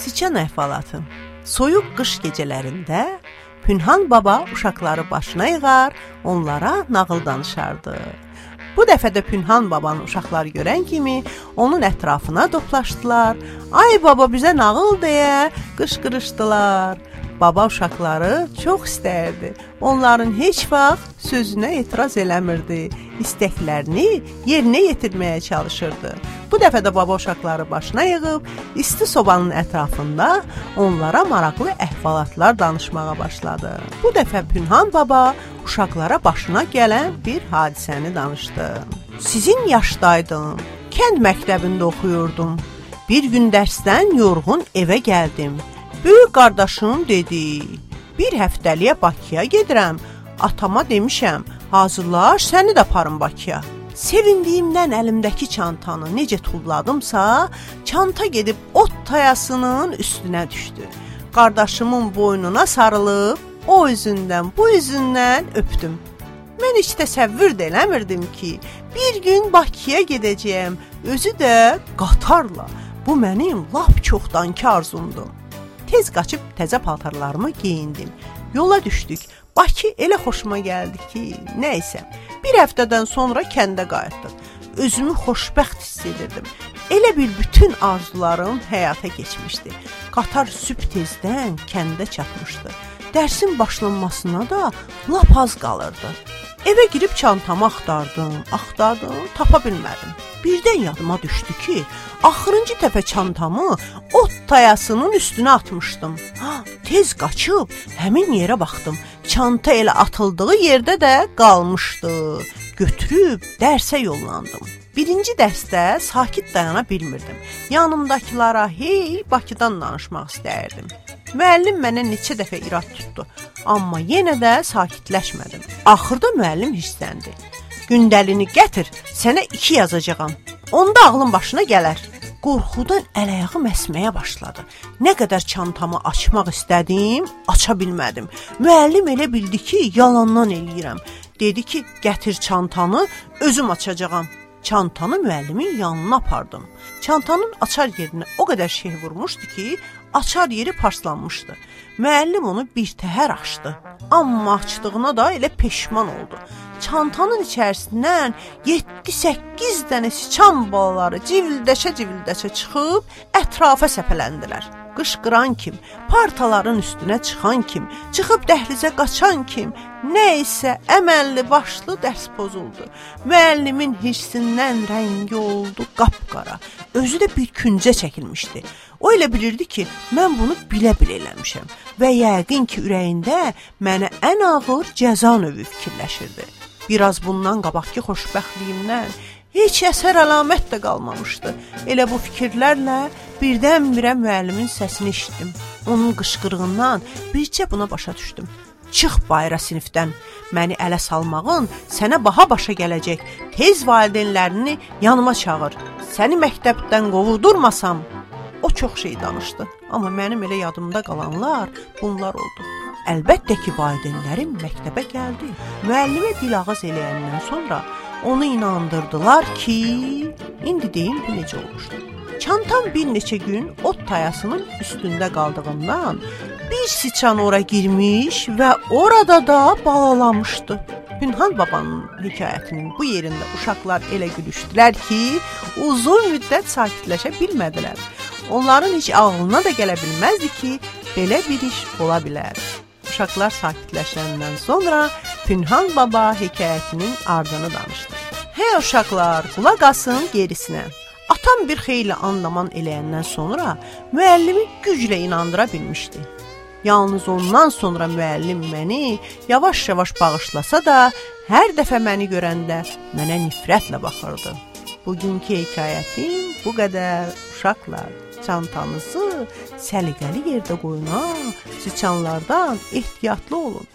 Siçan əhvalatı. Soyuq qış gecələrində Pünhan baba uşaqları başına yığar, onlara nağıl danışardı. Bu dəfə də Pünhan babanın uşaqları görən kimi onun ətrafına toplaşdılar. Ay baba bizə nağıl deyə qışqırışdılar. Baba uşaqları çox istəyirdi. Onların heç vaxt sözünə etiraz eləmirdi. İstəklərini yerinə yetirməyə çalışırdı. Bu dəfə də baba uşaqları başına yığıb isti sobanın ətrafında onlara maraqlı əhvalatlar danışmağa başladı. Bu dəfə Pünhan baba uşaqlara başına gələn bir hadisəni danışdı. Sizin yaşdaydım, kənd məktəbində oxuyurdum. Bir gün dərsdən yorğun evə gəldim. Böyük qardaşım dedi, bir həftəliyə Bakıya gedirəm. Atama demişəm, hazırlaş, səni də aparım Bakıya. Sevindiyimdən əlimdəki çantanı necə tulladımsa, çanta gedib ot tayasının üstünə düşdü. Qardaşımın boynuna sarılıb, o üzündən, bu üzündən öpdüm. Mən heç təsəvvür də eləmirdim ki, bir gün Bakıya gedəcəyəm, özü də qatarla. Bu mənim lap çoxdankı arzumdur. Tez qaçıb təzə paltarlarımı geyindim. Yola düşdük. Bakı elə xoşuma gəldi ki, nəysə. Bir həftədən sonra kəndə qayıtdıq. Özümü xoşbəxt hiss edirdim. Elə bil bütün arzularım həyata keçmişdi. Qatar sübh tezdən kəndə çatmışdı. Dərsin başlanmasına da lap az qalırdı. Evə girib çantamı axtardım, tapa bilmədim. Birdən yadıma düşdü ki, axırıncı dəfə çantamı ot tayasının üstünə atmışdım. Tez qaçıb həmin yerə baxdım. Çanta elə atıldığı yerdə də qalmışdı. Götürüb dərsə yollandım. Birinci dərsdə sakit dayana bilmirdim. Yanımdakılara hey Bakıdan danışmaq istəyirdim. Müəllim mənə neçə dəfə irad tutdu, amma yenə də sakitləşmədim. Axırda müəllim hirsləndi. Gündəlini gətir, sənə 2 yazacağam. Onda ağlın başına gələr. Qorxudan əl-ayağım əsməyə başladı. Nə qədər çantamı açmaq istədim, aça bilmədim. Müəllim elə bildi ki, yalandan eləyirəm. Dedi ki, gətir çantanı, özüm açacağam. Çantanı müəllimin yanına apardım. Çantanın açar yerinə o qədər şey vurmuşdu ki, açar yeri parslanmışdı. Müəllim onu birtəhər açdı. Amma açdığına da elə peşman oldu. Çantanın içərisindən 7-8 dənə siçan balaları civildəşə çıxıb ətrafa səpələndilər. Qışqıran kim, partaların üstünə çıxan kim, çıxıb dəhlizə qaçan kim, nəysə əməlli başlı dərs pozuldu. Müəllimin hirsindən rəngi oldu qapqara, özü də bir küncə çəkilmişdi. O elə bilirdi ki, mən bunu bilə-bilə eləmişəm və yəqin ki, ürəyində mənə ən ağır cəza növü fikirləşirdi. Biraz bundan qabaqki xoşbəxtliyimdən heç əsər əlamət də qalmamışdı. Elə bu fikirlərlə birdən-birə müəllimin səsini eşitdim. Onun qışqırığından bircə buna başa düşdüm. Çıx bayra sinifdən, məni ələ salmağın sənə baha başa gələcək. Tez valideynlərini yanıma çağır. Səni məktəbdən qovudurmasam. O çox şey danışdı, amma mənim elə yadımda qalanlar bunlar oldu. Əlbəttə ki, valideynlərim məktəbə gəldi. Müəllimə dil ağız eləyəndən sonra onu inandırdılar ki, indi deyim bu necə olmuşdu. Çantam bir neçə gün ot tayasının üstündə qaldığından bir siçan ora girmiş və orada da balalamışdı. Pünhan babanın hekayətinin bu yerində uşaqlar elə gülüşdülər ki, uzun müddət sakitləşə bilmədilər. Onların heç ağlına da gələ bilməzdi ki, belə bir iş ola bilər. Uşaqlar sakitləşəndən sonra Pünhan baba hekayətinin ardını danışdı. Hey uşaqlar, qulaq asın gerisinə. Atam bir xeyli anlaman eləyəndən sonra müəllimi güclə inandıra bilmişdi. Yalnız ondan sonra müəllim məni yavaş-yavaş bağışlasa da, hər dəfə məni görəndə mənə nifrətlə baxırdı. Bugünkü hekayətim bu qədər uşaqlar. Çantanızı səliqəli yerdə qoyun, siçanlardan ehtiyatlı olun.